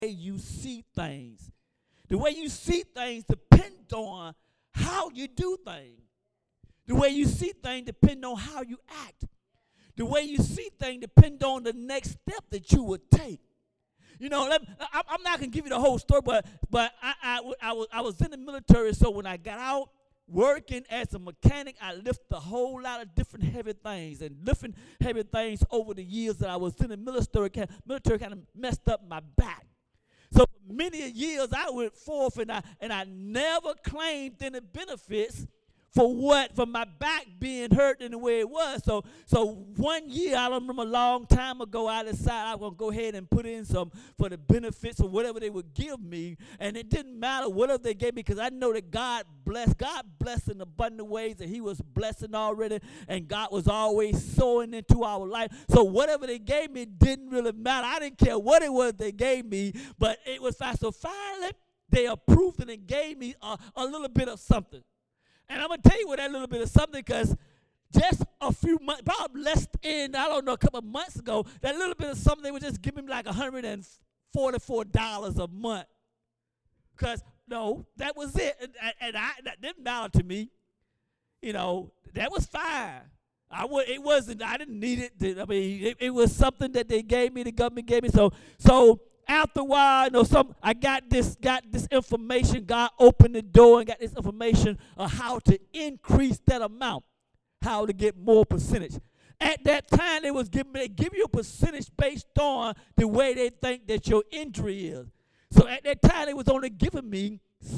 way you see things. The way you see things depends on how you do things. The way you see things depends on how you act. The way you see things depends on the next step that you would take. You know, I'm not going to give you the whole story, but I was in the military, so when I got out working as a mechanic, I lifted a whole lot of different heavy things. And lifting heavy things over the years that I was in the military kind of messed up my back. So for many years, I went forth, and I never claimed any benefits for my back being hurt in the way it was. So one year, I don't remember, a long time ago, I decided I was going to go ahead and put in some for the benefits or whatever they would give me. And it didn't matter whatever they gave me, because I know that God blessed in abundant ways, and he was blessing already, and God was always sowing into our life. So whatever they gave me didn't really matter. I didn't care what it was they gave me, but it was fine. So finally, they approved it and gave me a little bit of something. And I'm going to tell you what that little bit of something, because just a few months, probably less than, I don't know, a couple of months ago, that little bit of something, they would just give me like $144 a month. Because, no, that was it. And that didn't matter to me. You know, that was fine. I didn't need it. It was something that they gave me, the government gave me. So after a while, I got this information. God opened the door and got this information of how to increase that amount, how to get more percentage. At that time, they give you a percentage based on the way they think that your injury is. So at that time, they was only giving me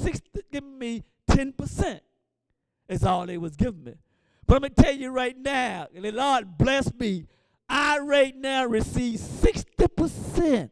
10%. That's all they was giving me. But I'm going to tell you right now, and the Lord bless me, I right now receive 60%.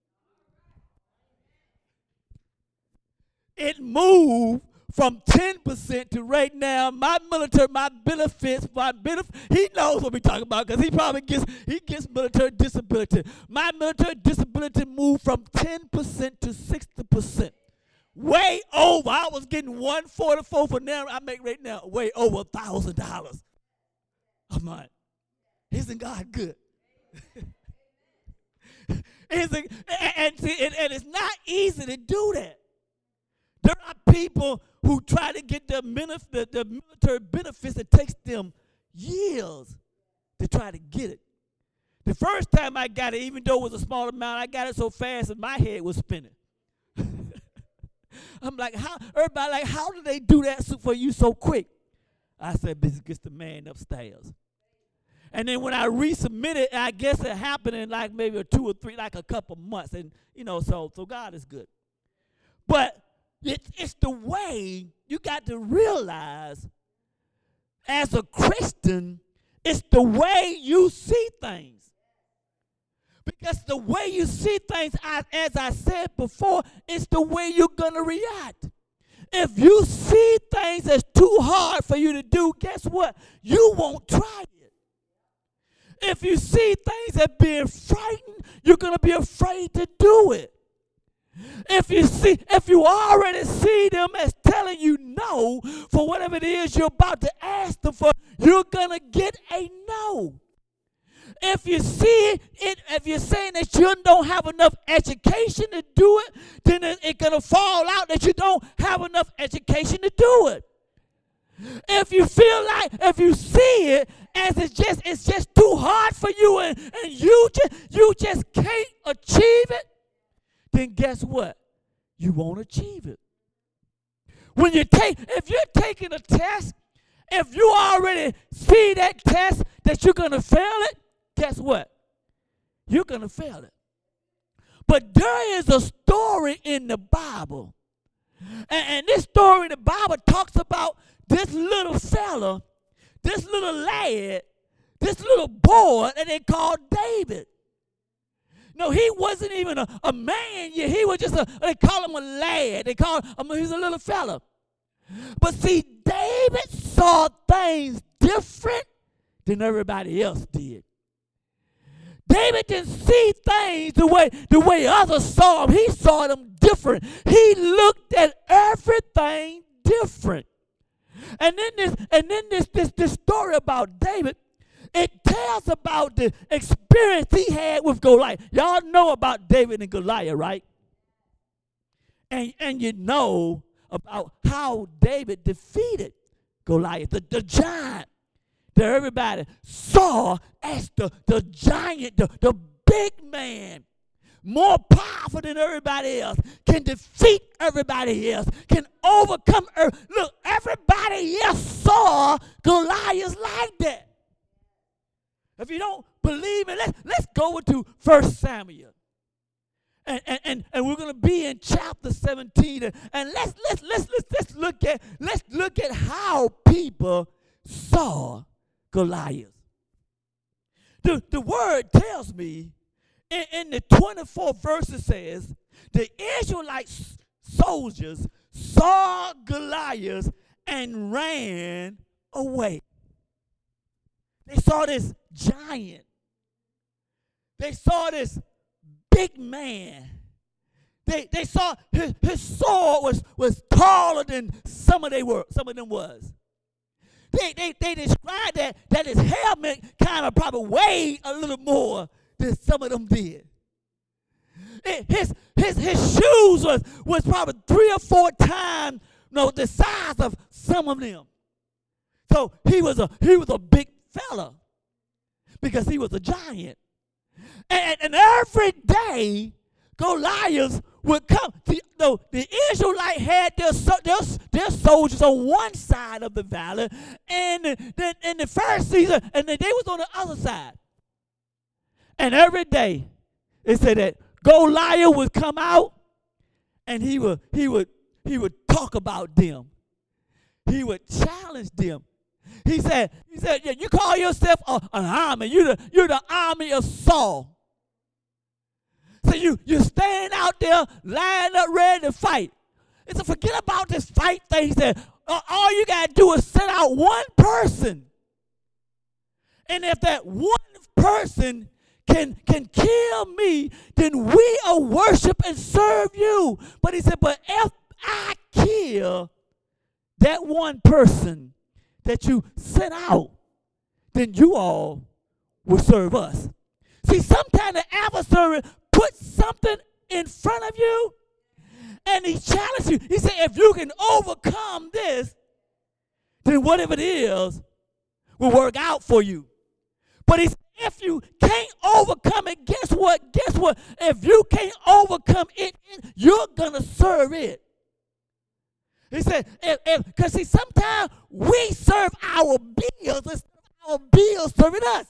It moved from 10% to right now, my benefits, he knows what we're talking about, because he probably gets military disability. My military disability moved from 10% to 60%. Way over. I was getting $144 for now. I make right now way over $1,000 a month. Isn't God good? And it's not easy to do that. There are people who try to get the military benefits. It takes them years to try to get it. The first time I got it, even though it was a small amount, I got it so fast that my head was spinning. I'm like, how do they do that for you so quick? I said, this gets the man upstairs. And then when I resubmitted, I guess it happened in like maybe a 2 or 3, like a couple months. And, so God is good. But it's the way you got to realize as a Christian, it's the way you see things. Because the way you see things, as I said before, it's the way you're going to react. If you see things as too hard for you to do, guess what? You won't try it. If you see things as being frightened, you're going to be afraid to do it. If you already see them as telling you no for whatever it is you're about to ask them for, you're going to get a no. If you see it, if you're saying that you don't have enough education to do it, then it's going to fall out that you don't have enough education to do it. If you feel like, if you see it as it's just too hard for you and you just can't achieve it, then guess what? You won't achieve it. If you're taking a test, if you already see that test that you're going to fail it, guess what? You're going to fail it. But there is a story in the Bible. And this story in the Bible talks about this little fella, this little lad, this little boy that they called David. No, he wasn't even a man yet. He was just they call him a lad. They call him, he's a little fella. But see, David saw things different than everybody else did. David didn't see things the way others saw them. He saw them different. He looked at everything different. And then this story about David, it tells about the experience he had with Goliath. Y'all know about David and Goliath, right? And you know about how David defeated Goliath, the giant that everybody saw as the giant, the big man, more powerful than everybody else, can defeat everybody else, can overcome. Look, everybody else saw Goliath like that. If you don't believe it, let's go into 1 Samuel. And we're going to be in chapter 17. And let's look at how people saw Goliath. The word tells me in the 24th verse, it says, the Israelite soldiers saw Goliath and ran away. They saw this giant. They saw this big man. They saw his sword was taller than some of them was. They described that his helmet kind of probably weighed a little more than some of them did. His shoes was probably 3 or 4 times the size of some of them. So he was a big fella because he was a giant. And every day Goliath would come. The Israelites had their soldiers on one side of the valley, and the Pharisees and they was on the other side. And every day, it said that Goliath would come out, and he would talk about them. He would challenge them. He said, yeah, you call yourself an army. You're the army of Saul. So you stand out there, lined up, ready to fight. And so forget about this fight thing. He said, all you got to do is send out one person. And if that one person can kill me, then we will worship and serve you. But he said, but if I kill that one person that you sent out, then you all will serve us. See, sometimes the adversary puts something in front of you, and he challenges you. He said, if you can overcome this, then whatever it is will work out for you. But he said, if you can't overcome it, guess what? If you can't overcome it, you're going to serve it. He said, because see, sometimes we serve our bills instead of our bills serving us.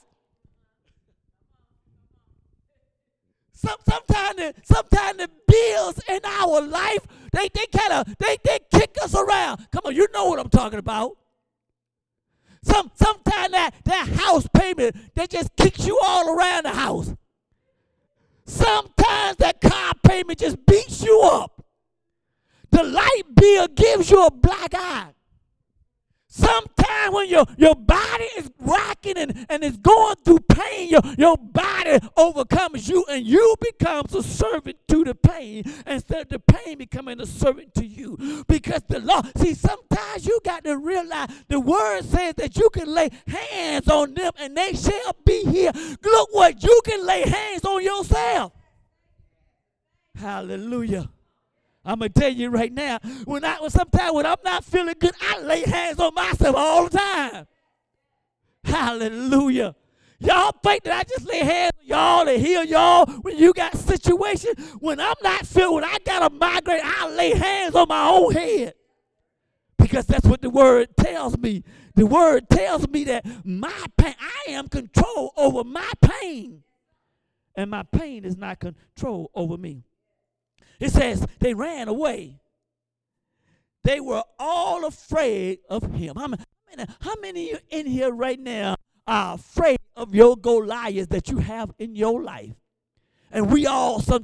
Sometimes the bills in our life, they kick us around. Come on, you know what I'm talking about. Sometimes that house payment, they just kicks you all around the house. Sometimes that car payment just beats you up. The light bill gives you a black eye. Sometimes when your body is rocking and is going through pain, your body overcomes you and you becomes a servant to the pain instead of the pain becoming a servant to you. Because the law, see, sometimes you got to realize the word says that you can lay hands on them and they shall be healed. Look what you can lay hands on yourself. Hallelujah. I'm going to tell you right now, sometimes when I'm not feeling good, I lay hands on myself all the time. Hallelujah. Y'all think that I just lay hands on y'all to heal y'all when you got situation? When I'm not feeling, when I got a migraine, I lay hands on my own head. Because that's what the word tells me. The word tells me that my pain, I am control over my pain. And my pain is not control over me. It says they ran away. They were all afraid of him. How many of you in here right now are afraid of your Goliath that you have in your life? And we all have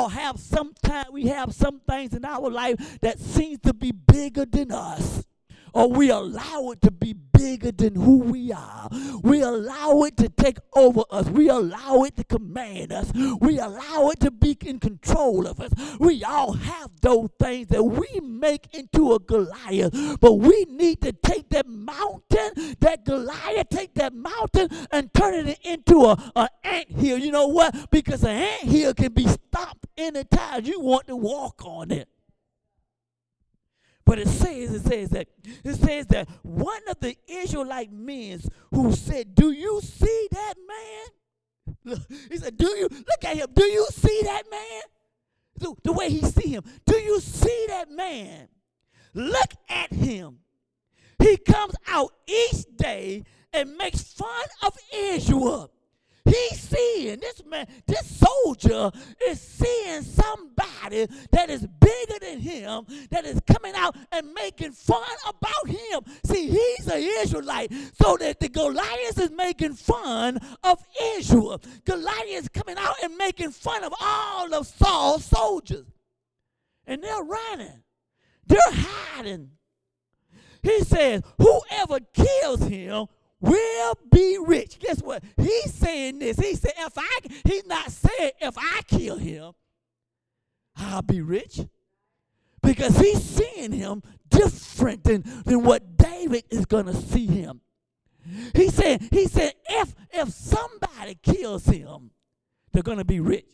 some things in our life that seems to be bigger than us. or we allow it to be bigger than who we are. We allow it to take over us. We allow it to command us. We allow it to be in control of us. We all have those things that we make into a Goliath, but we need to take that mountain, that Goliath, take that mountain and turn it into an anthill. You know what? Because an anthill can be stomped anytime you want to walk on it. But it says that one of the Israelite men who said, "Do you see that man?" Look, he said, look at him. Do you see that man? The way he see him. Do you see that man? Look at him. He comes out each day and makes fun of Israel. He's seeing, this man, this soldier is seeing somebody that is bigger than him, that is coming out and making fun about him. See, he's an Israelite, so that the Goliath is making fun of Israel. Goliath is coming out and making fun of all of Saul's soldiers. And they're running. They're hiding. He says, whoever kills him will be rich. Guess what? He's saying this. He said, he's not saying if I kill him, I'll be rich. Because he's seeing him different than what David is going to see him. He said, if somebody kills him, they're going to be rich.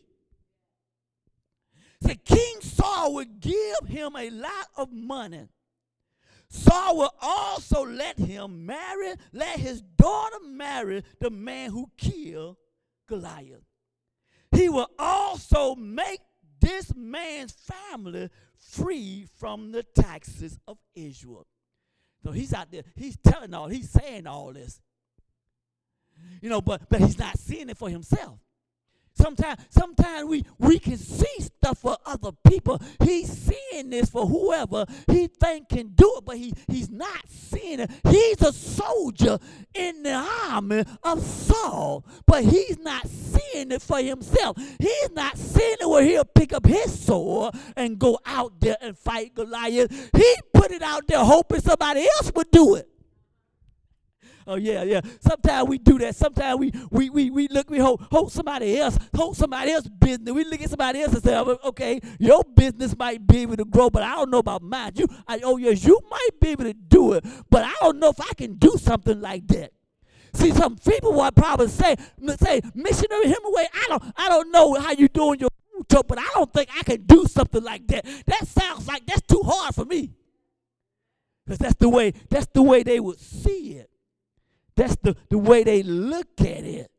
So King Saul would give him a lot of money. Saul will also let his daughter marry the man who killed Goliath. He will also make this man's family free from the taxes of Israel. So he's out there, he's saying all this. But he's not seeing it for himself. Sometimes we can see stuff for other people. He's seeing this for whoever he think can do it, but he's not seeing it. He's a soldier in the army of Saul, but he's not seeing it for himself. He's not seeing it where he'll pick up his sword and go out there and fight Goliath. He put it out there hoping somebody else would do it. Oh, yeah. Sometimes we do that. Sometimes we hope somebody else business. We look at somebody else and say, okay, your business might be able to grow, but I don't know about mine. You might be able to do it, but I don't know if I can do something like that. See, some people will probably say, Missionary Hemingway, I don't know how you're doing your food truck, but I don't think I can do something like that. That sounds like that's too hard for me. Because that's the way they would see it. That's the way they look at it.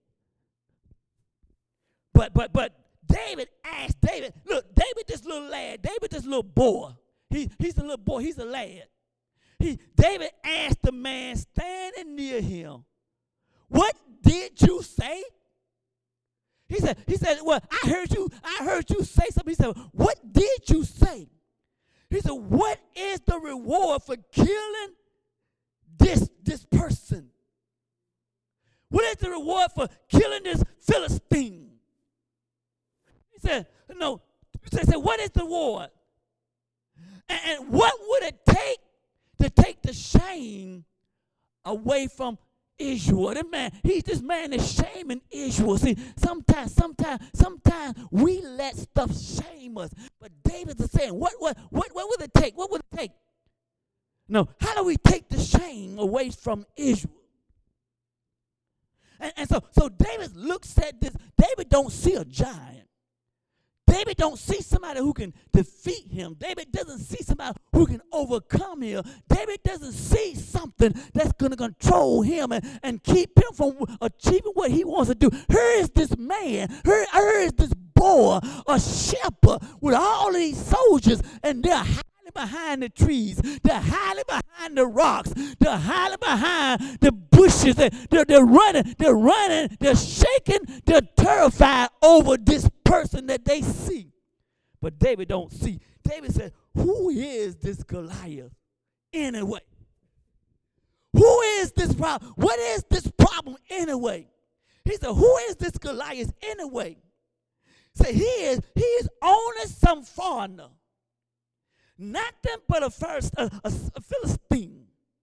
But David asked David, look, David, this little lad, David, this little boy. He's a little boy, he's a lad. David asked the man standing near him, what did you say? He said, well, I heard you say something. He said, what did you say? He said, what is the reward for killing this person? What is the reward for killing this Philistine? He said, no. He said, what is the reward? And what would it take to take the shame away from Israel? This man is shaming Israel. See, sometimes we let stuff shame us. But David is saying, what would it take? What would it take? No, how do we take the shame away from Israel? And so David looks at this. David don't see a giant. David don't see somebody who can defeat him. David doesn't see somebody who can overcome him. David doesn't see something that's going to control him and keep him from achieving what he wants to do. Here is this man. Here is this boy, a shepherd with all of these soldiers, and they're hiding behind the trees. They're hiding behind the rocks. They're hiding behind the bushes. They're running. They're shaking. They're terrified over this person that they see. But David don't see. David said, who is this Goliath anyway? Who is this problem? What is this problem anyway? He said, who is this Goliath anyway? Say, he is only some foreigner. Nothing but a Philistine.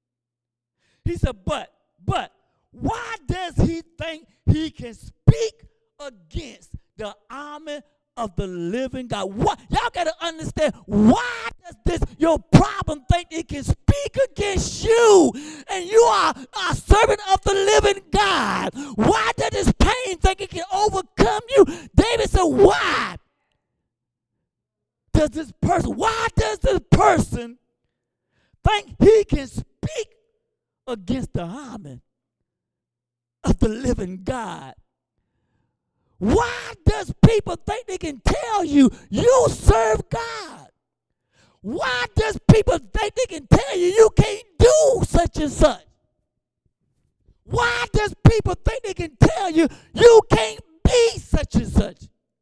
He said, but, why does he think he can speak against the army of the living God? What? Y'all got to understand, why does your problem think it can speak against you? And you are a servant of the living God. Why does this pain think it can overcome you? David said, why does this person think he can speak against the army of the living God? Why does people think they can tell you you serve God? Why does people think they can tell you you can't do such and such? Why does people think they can tell you you can't be such and such?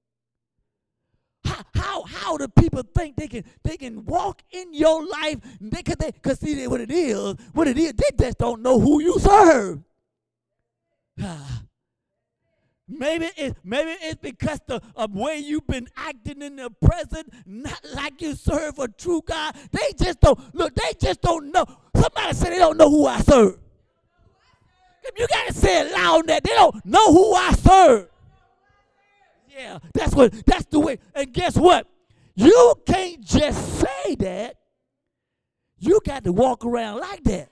How do people think they can walk in your life? Because see what it is, they just don't know who you serve. Maybe it's because of way you've been acting in the present, not like you serve a true God. They just don't know. Somebody said they don't know who I serve. If you gotta say it loud, that they don't know who I serve. Yeah, that's the way. And guess what? You can't just say that. You got to walk around like that.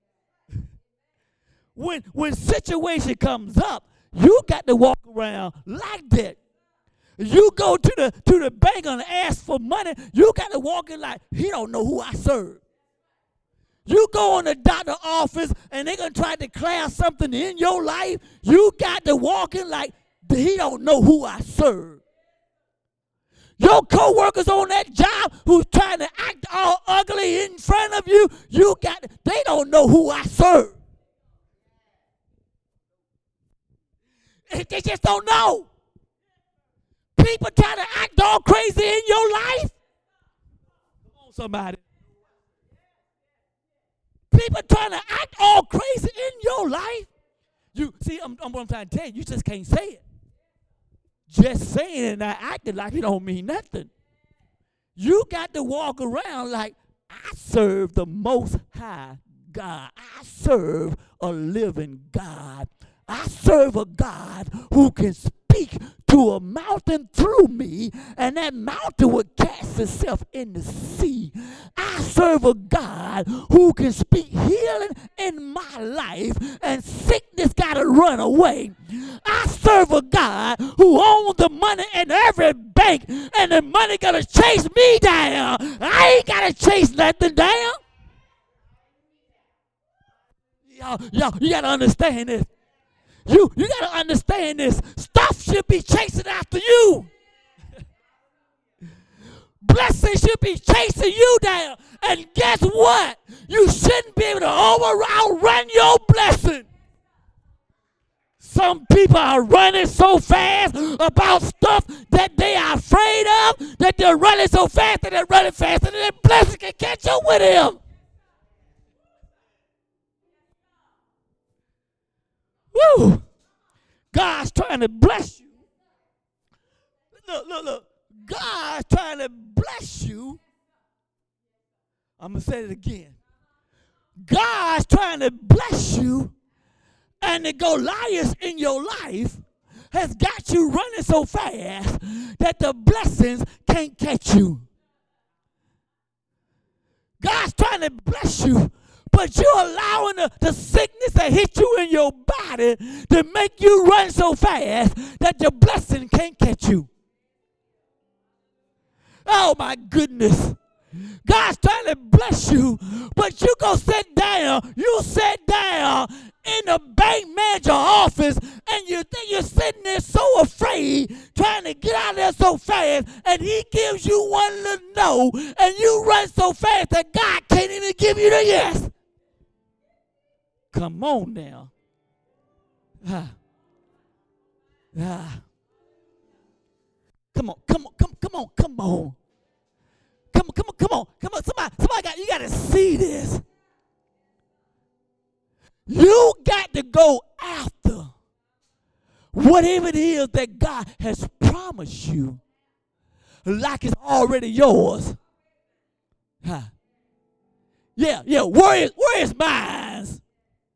When situation comes up, you got to walk around like that. You go to the bank and ask for money, you got to walk in like, he don't know who I serve. You go in the doctor's office and they're going to try to declare something in your life, you got to walk in like, he don't know who I serve. Your co-workers on that job who's trying to act all ugly in front of you, they don't know who I serve. They just don't know. People try to act all crazy in your life. Come on, somebody. People trying to act all crazy in your life. You see, I'm trying to tell you, you just can't say it. Just saying it and not acting like it don't mean nothing. You got to walk around like, I serve the Most High God. I serve a living God. I serve a God who can speak to a mountain through me, and that mountain would cast itself in the sea. I serve a God who can speak healing in my life, and sickness got to run away. I serve a God who owns the money in every bank, and the money got to chase me down. I ain't got to chase nothing down. Y'all, you got to understand this. You got to understand this. Stuff should be chasing after you. Blessings should be chasing you down. And guess what? You shouldn't be able to outrun your blessing. Some people are running so fast about stuff that they are afraid of, that they're running so fast that they're running faster than their blessing can catch up with them. Woo! God's trying to bless you. Look. God's trying to bless you. I'm going to say it again. God's trying to bless you, and the Goliath in your life has got you running so fast that the blessings can't catch you. God's trying to bless you, but you're allowing the sickness that hit you in your body to make you run so fast that your blessing can't catch you. Oh my goodness. God's trying to bless you, but you go sit down. You sit down in the bank manager office, and you think you're sitting there so afraid, trying to get out of there so fast, and he gives you one little no, and you run so fast that God can't even give you the yes. Come on now. Come on. Somebody you got to see this. You got to go after whatever it is that God has promised you, like it's already yours. Yeah, where is mine?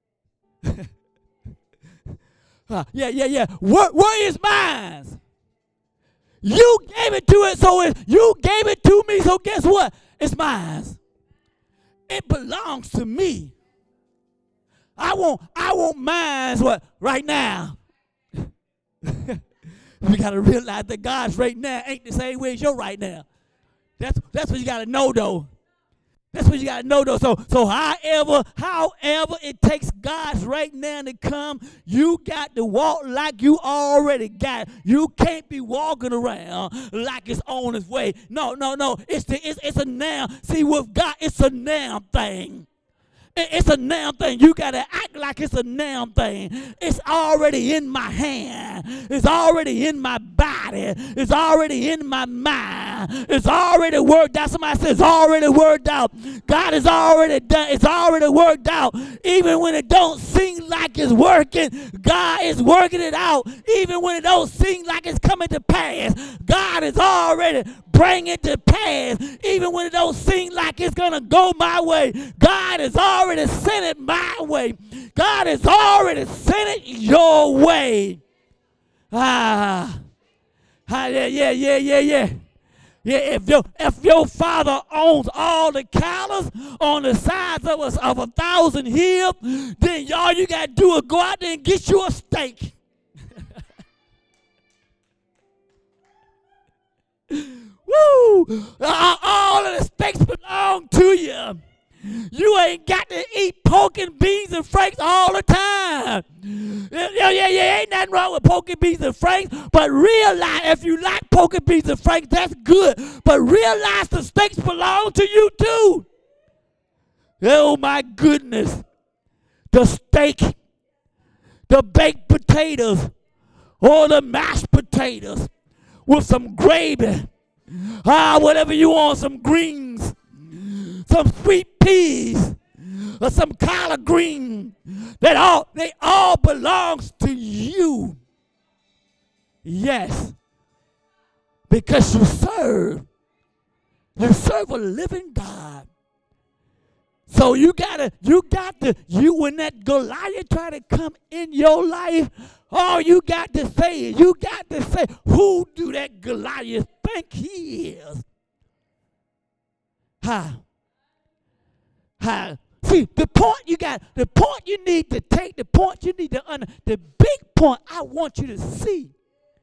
Yeah. Where is mine? You gave it to it, so you gave it to me, so guess what? It's mine. It belongs to me. I want mine what right now. We gotta realize that God's right now ain't the same way as your right now. That's what you gotta know though. That's what you gotta know though. So however it takes God's right now to come, you got to walk like you already got it. You can't be walking around like it's on its way. No. It's a now. See, with God, it's a now thing. It's a now thing. You got to act like it's a now thing. It's already in my hand. It's already in my body. It's already in my mind. It's already worked out. Somebody says it's already worked out. God has already done. It's already worked out. Even when it don't seem like it's working, God is working it out. Even when it don't seem like it's coming to pass, God is already bringing it to pass. Even when it don't seem like it's going to go my way, God is already sent it my way. God has already sent it your way. Yeah. If your father owns all the cattle on the sides of 1,000 hills, then all you got to do is go out there and get you a steak. Woo! All of the steaks belong to you. You ain't got to eat pork and beans and franks all the time. Yeah, ain't nothing wrong with pork and beans and franks, but realize if you like pork and beans and franks, that's good. But realize the steaks belong to you too. Oh my goodness. The steak, the baked potatoes, or the mashed potatoes with some gravy. Whatever you want, some greens, some sweet peas, or some collard green. They all belongs to you. Yes. Because you serve a living God. So when that Goliath try to come in your life, all you got to say, who do that Goliath think he is? See, the point you need to take, the point you need to the big point I want you to see,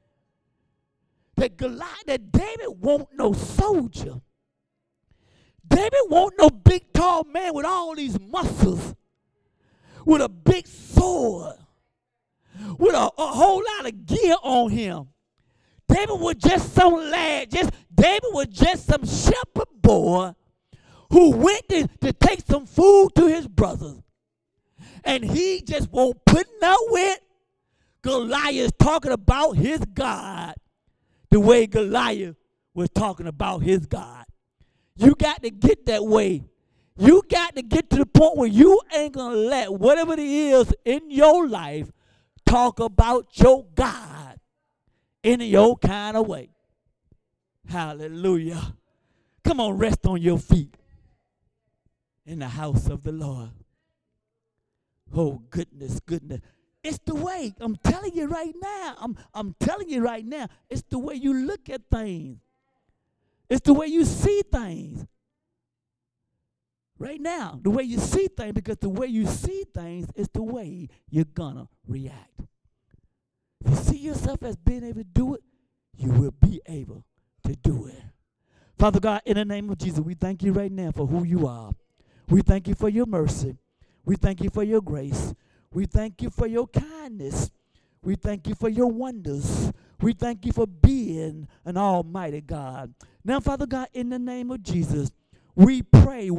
that David won't no soldier. David won't no big tall man with all these muscles, with a big sword, with a whole lot of gear on him. David was just some lad. David was just some shepherd boy who went to take some food to his brothers. And he just won't put up with Goliath talking about his God the way Goliath was talking about his God. You got to get that way. You got to get to the point where you ain't going to let whatever it is in your life talk about your God in your kind of way. Hallelujah. Come on, rest on your feet in the house of the Lord. Oh, goodness. It's the way. I'm telling you right now. I'm telling you right now. It's the way you look at things. It's the way you see things. Right now, the way you see things, because the way you see things is the way you're gonna react. If you see yourself as being able to do it, you will be able to do it. Father God, in the name of Jesus, we thank you right now for who you are. We thank you for your mercy. We thank you for your grace. We thank you for your kindness. We thank you for your wonders. We thank you for being an almighty God. Now, Father God, in the name of Jesus, we pray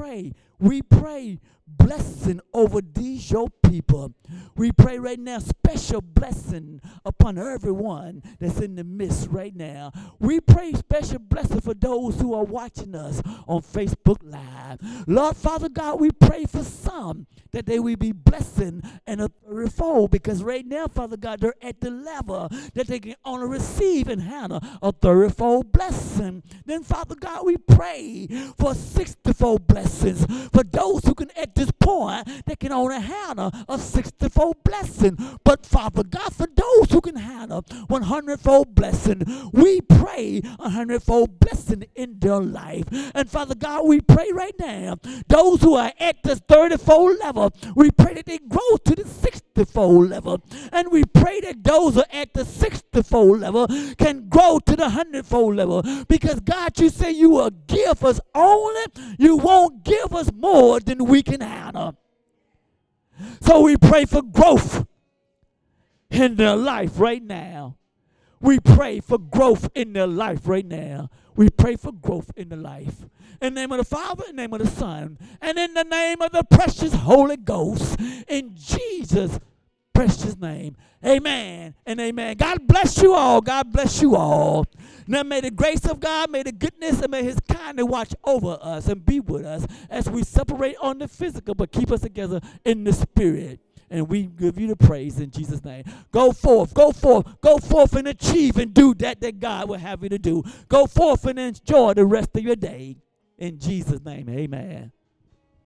blessing over these your people. We pray right now special blessing upon everyone that's in the midst right now. We pray special blessing for those who are watching us on Facebook Live. Lord Father God, we pray for some that they will be blessing and a thirtyfold, because right now, Father God, they're at the level that they can only receive and handle a thirtyfold blessing. Then, Father God, we pray for for 64 blessings. For those who can at this point, they can only handle a 64 blessing. But Father God, for those who can handle 100-fold blessing, we pray 100-fold blessing in their life. And Father God, we pray right now, those who are at this 30-fold level, we pray that they grow to the 60-fold level. And we pray that those who are at the 60-fold level can grow to the 100-fold level. Because God, you say you will give us only, you won't give us more than we can handle. So we pray for growth in their life right now. We pray for growth in their life right now. We pray for growth in their life. In the name of the Father, in the name of the Son, and in the name of the precious Holy Ghost, in Jesus' precious name. Amen and amen. God bless you all. God bless you all. Now may the grace of God, may the goodness, and may his kindness watch over us and be with us as we separate on the physical, but keep us together in the spirit. And we give you the praise in Jesus' name. Go forth, go forth, go forth and achieve and do that God will have you to do. Go forth and enjoy the rest of your day. In Jesus' name, amen.